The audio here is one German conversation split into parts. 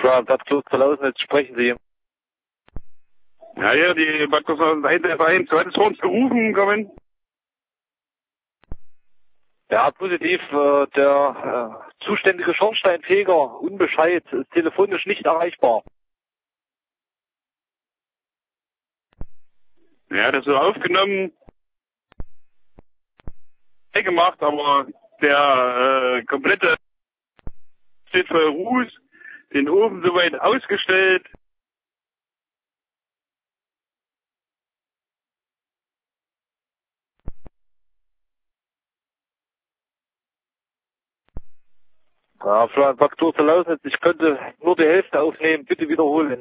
Bad Kloster-Lausnitz, sprechen Sie. Ja, hier, die Bad Kloster-Lausnitz 1, du hattest vor uns gerufen, kommen. Ja, positiv. Der zuständige Schornsteinfeger, unbescheid, ist telefonisch nicht erreichbar. Ja, das ist so aufgenommen, gemacht, aber der komplette steht voll Ruß, den Ofen soweit ausgestellt. Ja, für Bad Kloster-Lausnitz, ich könnte nur die Hälfte aufnehmen, bitte wiederholen.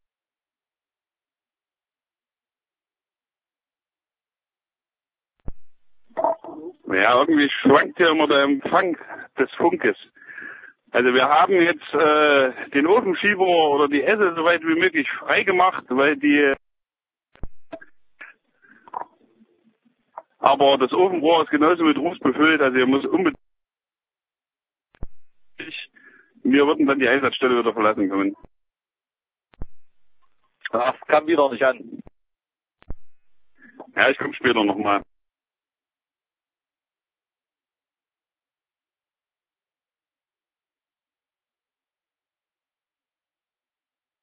Ja, irgendwie schwankt ja immer der Empfang des Funkes. Also wir haben jetzt den Ofenschieber oder die Esse so weit wie möglich frei gemacht, weil aber das Ofenrohr ist genauso mit Ruß befüllt, also ihr muss unbedingt, wir würden dann die Einsatzstelle wieder verlassen können. Das kam wieder nicht an. Ja, ich komme später nochmal.